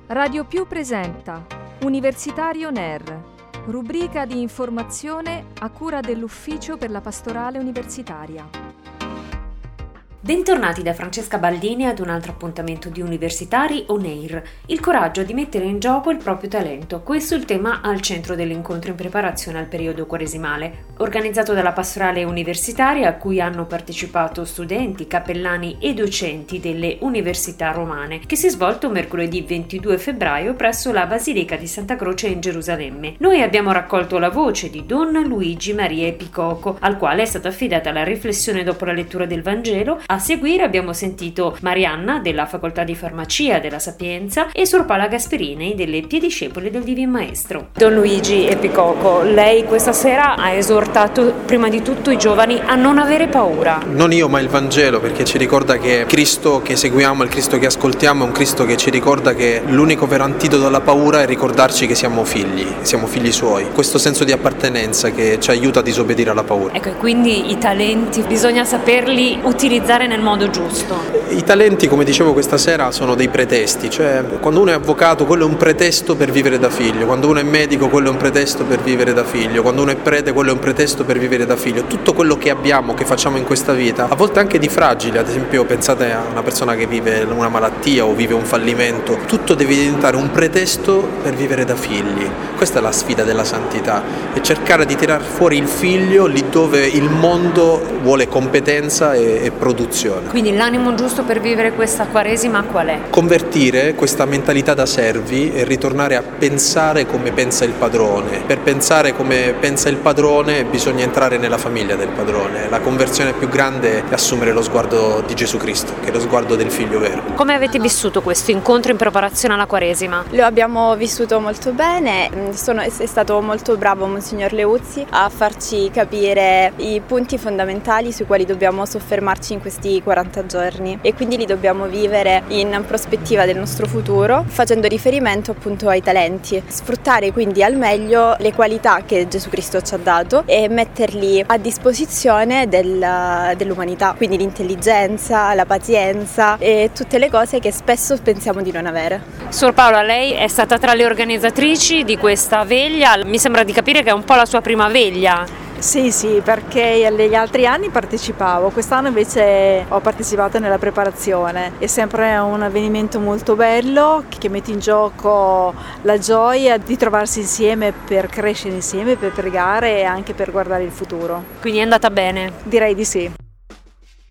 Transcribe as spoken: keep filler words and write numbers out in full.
Radio Più presenta Universitario N E R, rubrica di informazione a cura dell'Ufficio per la Pastorale Universitaria. Bentornati da Francesca Baldini ad un altro appuntamento di Universitari On Air. Il coraggio di mettere in gioco il proprio talento. Questo è il tema al centro dell'incontro in preparazione al periodo quaresimale, organizzato dalla Pastorale Universitaria, a cui hanno partecipato studenti, cappellani e docenti delle università romane, che si è svolto mercoledì ventidue febbraio presso la Basilica di Santa Croce in Gerusalemme. Noi abbiamo raccolto la voce di Don Luigi Maria Epicoco, al quale è stata affidata la riflessione dopo la lettura del Vangelo. A seguire abbiamo sentito Marianna della Facoltà di Farmacia della Sapienza e Sor Paola Gasperini delle Piediscepoli del Divin Maestro. Don Luigi Epicoco, lei questa sera ha esortato prima di tutto i giovani a non avere paura. Non io, ma il Vangelo, perché ci ricorda che Cristo che seguiamo, il Cristo che ascoltiamo, è un Cristo che ci ricorda che l'unico vero antidoto alla paura è ricordarci che siamo figli, siamo figli suoi. Questo senso di appartenenza che ci aiuta a disobbedire alla paura. Ecco, e quindi i talenti bisogna saperli utilizzare nel modo giusto. I talenti, come dicevo questa sera, sono dei pretesti, cioè quando uno è avvocato quello è un pretesto per vivere da figlio, quando uno è medico quello è un pretesto per vivere da figlio, quando uno è prete quello è un pretesto per vivere da figlio. Tutto quello che abbiamo, che facciamo in questa vita, a volte anche di fragile, ad esempio pensate a una persona che vive una malattia o vive un fallimento, tutto deve diventare un pretesto per vivere da figli. Questa è la sfida della santità, è cercare di tirar fuori il figlio lì dove il mondo vuole competenza e, e produzione. Quindi l'animo giusto per vivere questa quaresima qual è? Convertire questa mentalità da servi e ritornare a pensare come pensa il padrone. Per pensare come pensa il padrone bisogna entrare nella famiglia del padrone. La conversione più grande è assumere lo sguardo di Gesù Cristo, che è lo sguardo del figlio vero. Come avete vissuto questo incontro in preparazione alla quaresima? Lo abbiamo vissuto molto bene, Sono, è stato molto bravo Monsignor Leuzzi a farci capire i punti fondamentali sui quali dobbiamo soffermarci in questi quaranta giorni e quindi li dobbiamo vivere in prospettiva del nostro futuro, facendo riferimento appunto ai talenti, sfruttare quindi al meglio le qualità che Gesù Cristo ci ha dato e metterli a disposizione del, dell'umanità, quindi l'intelligenza, la pazienza e tutte le cose che spesso pensiamo di non avere. Sor Paola, lei è stata tra le organizzatrici di questa veglia, mi sembra di capire che è un po' la sua prima veglia. Sì, sì, perché negli altri anni partecipavo, quest'anno invece ho partecipato nella preparazione. È sempre un avvenimento molto bello che mette in gioco la gioia di trovarsi insieme per crescere insieme, per pregare e anche per guardare il futuro. Quindi è andata bene? Direi di sì.